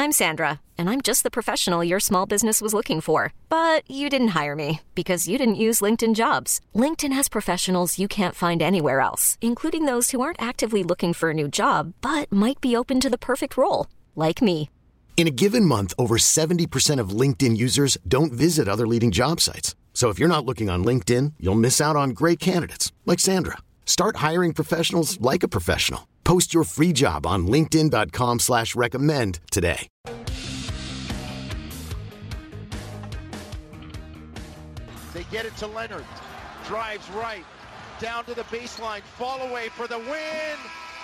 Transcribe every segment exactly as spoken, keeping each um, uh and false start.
I'm Sandra, and I'm just the professional your small business was looking for. But you didn't hire me because you didn't use LinkedIn Jobs. LinkedIn has professionals you can't find anywhere else, including those who aren't actively looking for a new job, but might be open to the perfect role, like me. In a given month, over seventy percent of LinkedIn users don't visit other leading job sites. So if you're not looking on LinkedIn, you'll miss out on great candidates like Sandra. Start hiring professionals like a professional. Post your free job on linkedin.com slash recommend today. They get it to Leonard. Drives right. Down to the baseline. Fall away for the win.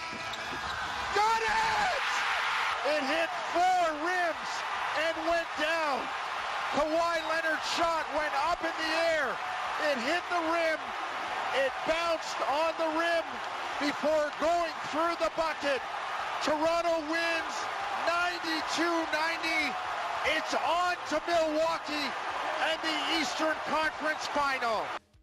Got it! It hit four rims and went down. Kawhi Leonard's shot went up in the air. It hit the rim. It bounced on the rim before going through the bucket. Toronto wins ninety-two ninety. It's on to Milwaukee and the Eastern Conference Final.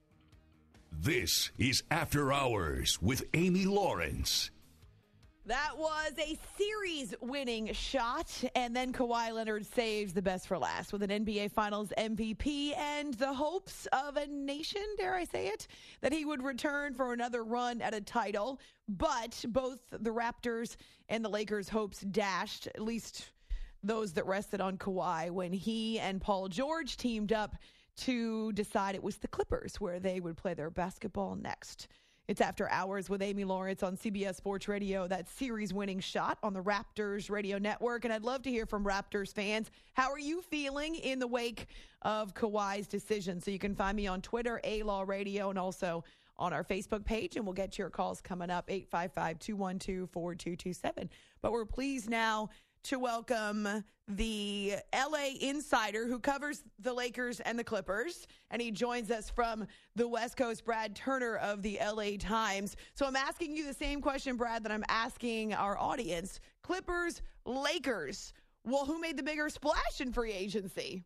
This is After Hours with Amy Lawrence. That was a series-winning shot, and then Kawhi Leonard saves the best for last with an N B A Finals M V P and the hopes of a nation, dare I say it, that he would return for another run at a title. But both the Raptors and the Lakers' hopes dashed, at least those that rested on Kawhi, when he and Paul George teamed up to decide it was the Clippers where they would play their basketball next. It's After Hours with Amy Lawrence on C B S Sports Radio, that series-winning shot on the Raptors radio network. And I'd love to hear from Raptors fans. How are you feeling in the wake of Kawhi's decision? So you can find me on Twitter, A-Law Radio, and also on our Facebook page. And we'll get your calls coming up, eight five five, two one two, four two two seven. But we're pleased now to welcome the L A insider who covers the Lakers and the Clippers, and he joins us from the West Coast, Brad Turner of the L A Times. So I'm asking you the same question, Brad, that I'm asking our audience. Clippers, Lakers. Well, who made the bigger splash in free agency?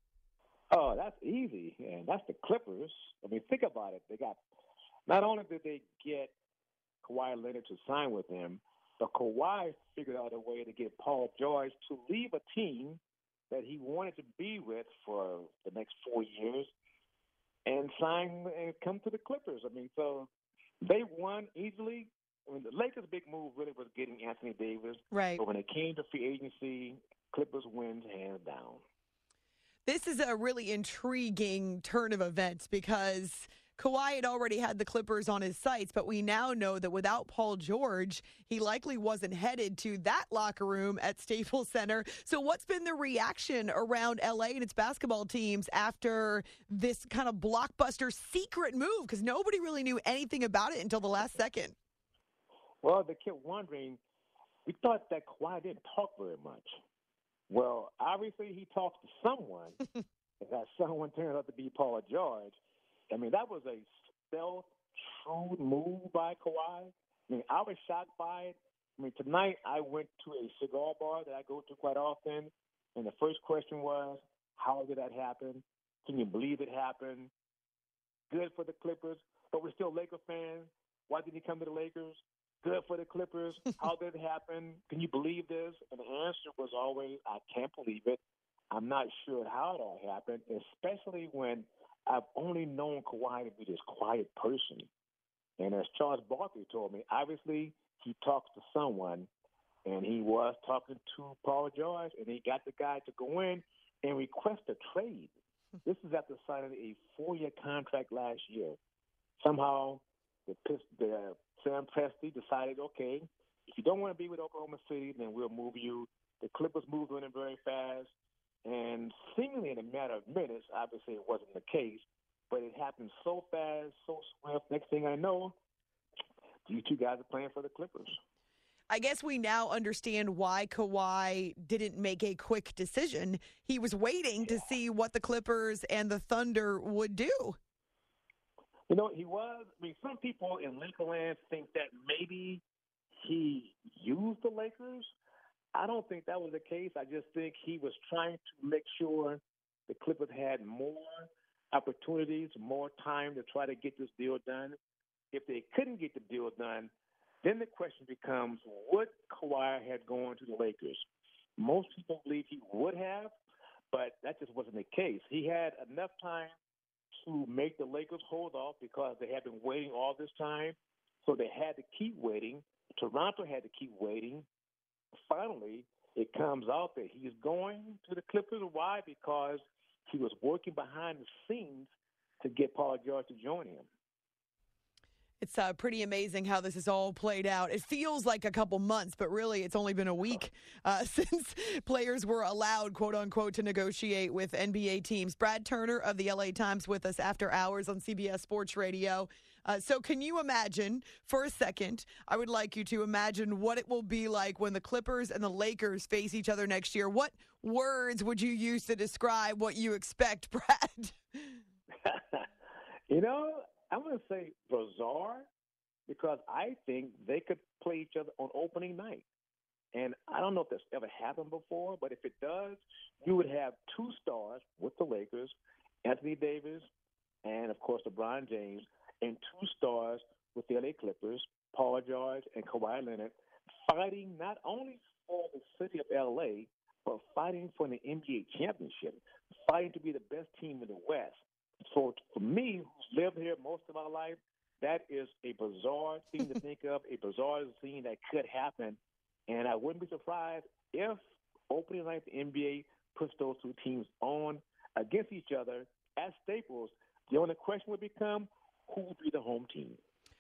Oh, that's easy, and that's the Clippers. I mean, think about it. They got not only did they get Kawhi Leonard to sign with them, but Kawhi figured out a way to get Paul George to leave a team that he wanted to be with for the next four years and sign and come to the Clippers. I mean, so they won easily. I mean, the Lakers' big move really was getting Anthony Davis. Right. But when it came to free agency, Clippers wins hands down. This is a really intriguing turn of events because Kawhi had already had the Clippers on his sights, but we now know that without Paul George, he likely wasn't headed to that locker room at Staples Center. So what's been the reaction around L A and its basketball teams after this kind of blockbuster secret move? Because nobody really knew anything about it until the last second. Well, they kept wondering. We thought that Kawhi didn't talk very much. Well, obviously he talked to someone, and that someone turned out to be Paul George. I mean, that was a stealth, shrewd move by Kawhi. I mean, I was shocked by it. I mean, tonight I went to a cigar bar that I go to quite often, and the first question was, how did that happen? Can you believe it happened? Good for the Clippers, but we're still Laker fans. Why did he come to the Lakers? Good for the Clippers. How did it happen? Can you believe this? And the answer was always, I can't believe it. I'm not sure how it all happened, especially when I've only known Kawhi to be this quiet person. And as Charles Barkley told me, obviously he talks to someone, and he was talking to Paul George, and he got the guy to go in and request a trade. This is after signing a four-year contract last year. Somehow the, the Sam Presti decided, okay, if you don't want to be with Oklahoma City, then we'll move you. The Clippers moved on him very fast. And seemingly in a matter of minutes, obviously it wasn't the case, but it happened so fast, so swift. Next thing I know, you two guys are playing for the Clippers. I guess we now understand why Kawhi didn't make a quick decision. He was waiting to see what the Clippers and the Thunder would do. You know, he was. I mean, some people in Lakerland think that maybe he used the Lakers. I don't think that was the case. I just think he was trying to make sure the Clippers had more opportunities, more time to try to get this deal done. If they couldn't get the deal done, then the question becomes, would Kawhi have gone to the Lakers? most people believe he would have, but that just wasn't the case. He had enough time to make the Lakers hold off because they had been waiting all this time, so they had to keep waiting. Toronto had to keep waiting. Finally, it comes out that he's going to the Clippers. Why? Because he was working behind the scenes to get Paul George to join him. It's uh, pretty amazing how this has all played out. It feels like a couple months, but really it's only been a week uh, since players were allowed, quote unquote, to negotiate with N B A teams. Brad Turner of the L A Times with us after hours on C B S Sports Radio. Uh, so can you imagine, for a second, I would like you to imagine what it will be like when the Clippers and the Lakers face each other next year. What words would you use to describe what you expect, Brad? You know, I'm going to say bizarre because I think they could play each other on opening night. And I don't know if that's ever happened before, but if it does, you would have two stars with the Lakers, Anthony Davis, and, of course, LeBron James, and two stars with the L A Clippers, Paul George and Kawhi Leonard, fighting not only for the city of L A, but fighting for an N B A championship, fighting to be the best team in the West. So for me, who's lived here most of my life, that is a bizarre thing to think of, a bizarre scene that could happen. And I wouldn't be surprised if opening night the N B A puts those two teams on against each other at Staples. The only question would become, who would be the home team?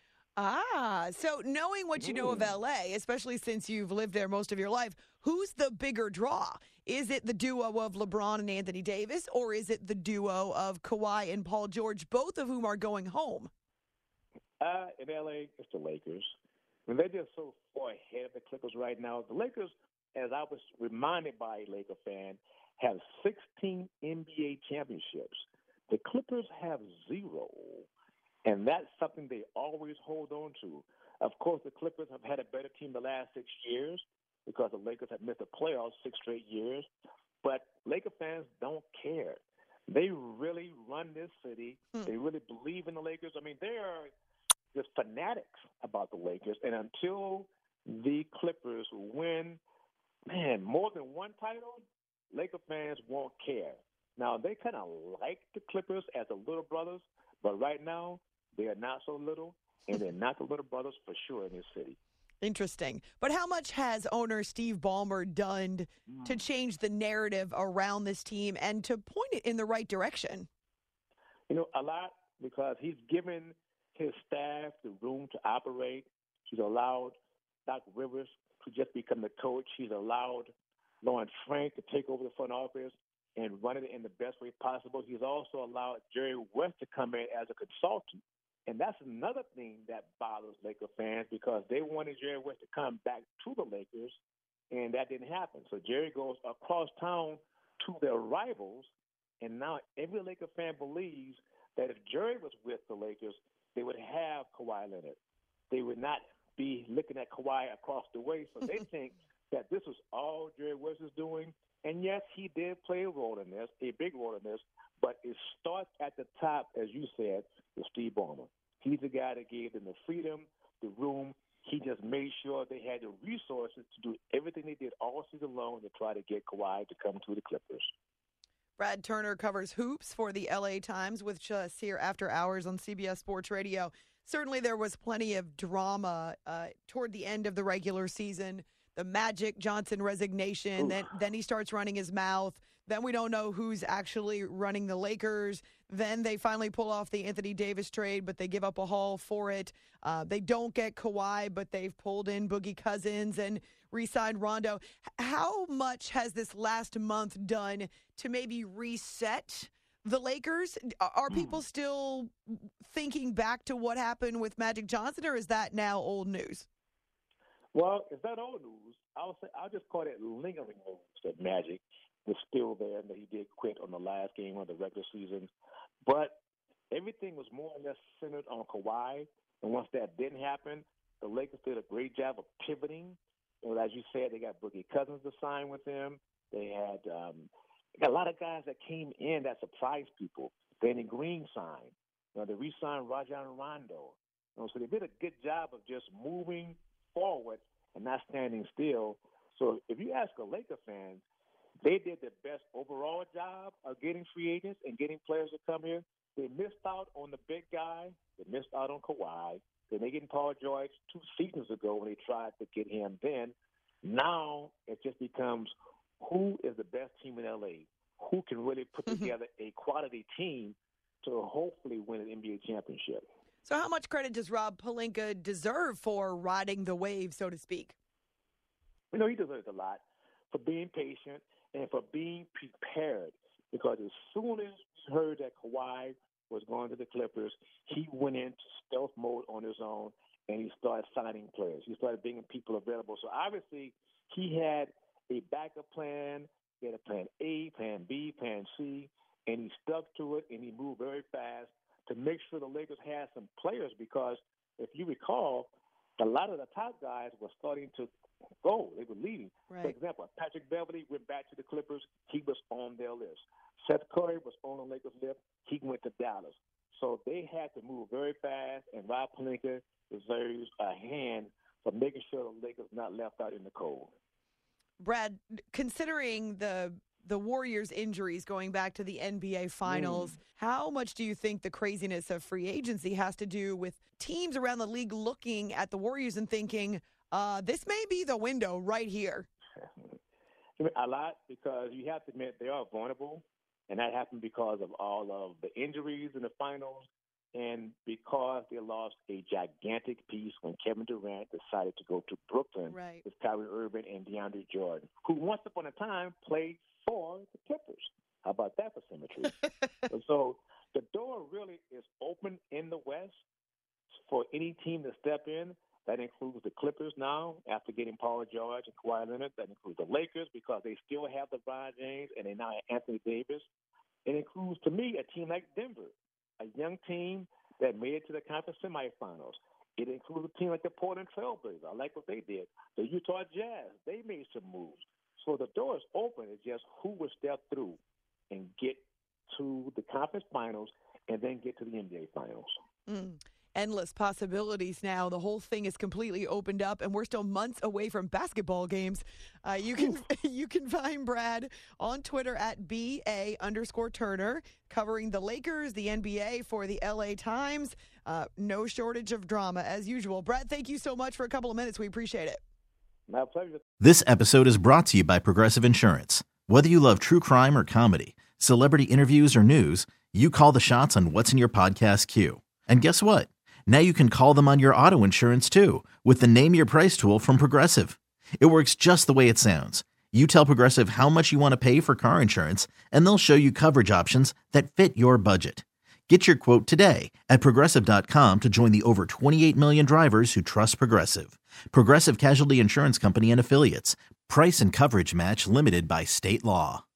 Ah, so knowing what you know of L A, especially since you've lived there most of your life, who's the bigger draw? Is it the duo of LeBron and Anthony Davis, or is it the duo of Kawhi and Paul George, both of whom are going home? Uh, in L A, it's the Lakers. I mean, they're just so far ahead of the Clippers right now. The Lakers, as I was reminded by a Laker fan, have sixteen N B A championships. The Clippers have zero. And that's something they always hold on to. Of course, the Clippers have had a better team the last six years because the Lakers have missed the playoffs six straight years. But Laker fans don't care. They really run this city. Hmm. They really believe in the Lakers. I mean, they are just fanatics about the Lakers. And until the Clippers win, man, more than one title, Laker fans won't care. Now, they kind of like the Clippers as the little brothers, but right now, they are not so little, and they're not the little brothers for sure in this city. Interesting. But how much has owner Steve Ballmer done mm. to change the narrative around this team and to point it in the right direction? You know, a lot, because he's given his staff the room to operate. He's allowed Doc Rivers to just become the coach. He's allowed Lawrence Frank to take over the front office and run it in the best way possible. He's also allowed Jerry West to come in as a consultant. And that's another thing that bothers Laker fans because they wanted Jerry West to come back to the Lakers, and that didn't happen. So Jerry goes across town to their rivals, and now every Laker fan believes that if Jerry was with the Lakers, they would have Kawhi Leonard. They would not be looking at Kawhi across the way. So they think that this was all Jerry West is doing. And, yes, he did play a role in this, a big role in this, but it starts at the top, as you said, with Steve Ballmer. He's the guy that gave them the freedom, the room. He just made sure they had the resources to do everything they did all season long to try to get Kawhi to come to the Clippers. Brad Turner covers hoops for the L A Times with us here after hours on C B S Sports Radio. Certainly there was plenty of drama uh, toward the end of the regular season. The Magic Johnson resignation, then then he starts running his mouth. Then we don't know who's actually running the Lakers. Then they finally pull off the Anthony Davis trade, but they give up a haul for it. Uh, they don't get Kawhi, but they've pulled in Boogie Cousins and re-signed Rondo. How much has this last month done to maybe reset the Lakers? Are people still thinking back to what happened with Magic Johnson, or is that now old news? Well, if that old news, I'll say I'll just call it lingering news that Magic was still there and that he did quit on the last game of the regular season. But everything was more or less centered on Kawhi. And once that didn't happen, the Lakers did a great job of pivoting. And as you said, they got Boogie Cousins to sign with them. They had um, they got a lot of guys that came in that surprised people. Danny Green signed. You know, they re-signed Rajon Rondo. You know, so they did a good job of just moving forward and not standing still. So if you ask a Laker fan, they did the best overall job of getting free agents and getting players to come here. They missed out on the big guy. They missed out on Kawhi. Then they getting Paul George two seasons ago when they tried to get him then. Now it just becomes who is the best team in L A? Who can really put together a quality team to hopefully win an N B A championship? So how much credit does Rob Pelinka deserve for riding the wave, so to speak? You know, he deserves a lot for being patient and for being prepared, because as soon as he heard that Kawhi was going to the Clippers, he went into stealth mode on his own, and he started signing players. He started bringing people available. So obviously he had a backup plan. He had a plan A, plan B, plan C, and he stuck to it, and he moved very fast to make sure the Lakers had some players, because if you recall, a lot of the top guys were starting to go. They were leaving. Right. For example, Patrick Beverley went back to the Clippers. He was on their list. Seth Curry was on the Lakers list. He went to Dallas. So they had to move very fast, and Rob Pelinka deserves a hand for making sure the Lakers not left out in the cold. Brad, considering the the Warriors' injuries going back to the N B A Finals, mm. how much do you think the craziness of free agency has to do with teams around the league looking at the Warriors and thinking, uh, this may be the window right here? A lot, because you have to admit they are vulnerable, and that happened because of all of the injuries in the finals and because they lost a gigantic piece when Kevin Durant decided to go to Brooklyn right. with Kyrie Irving and DeAndre Jordan, who once upon a time played for the Clippers. How about that for symmetry? So the door really is open in the West for any team to step in. That includes the Clippers now after getting Paul George and Kawhi Leonard. That includes the Lakers because they still have LeBron James and they now have Anthony Davis. It includes, to me, a team like Denver, a young team that made it to the conference semifinals. It includes a team like the Portland Trailblazers. I like what they did. The Utah Jazz, they made some moves. So the door is open. It's just who will step through and get to the conference finals and then get to the N B A finals. Mm. Endless possibilities now. The whole thing is completely opened up, and we're still months away from basketball games. Uh, you can you can find Brad on Twitter at B A underscore Turner, covering the Lakers, the N B A for the L A Times. Uh, no shortage of drama, as usual. Brad, thank you so much for a couple of minutes. We appreciate it. My pleasure. This episode is brought to you by Progressive Insurance. Whether you love true crime or comedy, celebrity interviews or news, you call the shots on what's in your podcast queue. And guess what? Now you can call them on your auto insurance, too, with the Name Your Price tool from Progressive. It works just the way it sounds. You tell Progressive how much you want to pay for car insurance, and they'll show you coverage options that fit your budget. Get your quote today at Progressive dot com to join the over twenty-eight million drivers who trust Progressive. Progressive Casualty Insurance Company and Affiliates. Price and coverage match limited by state law.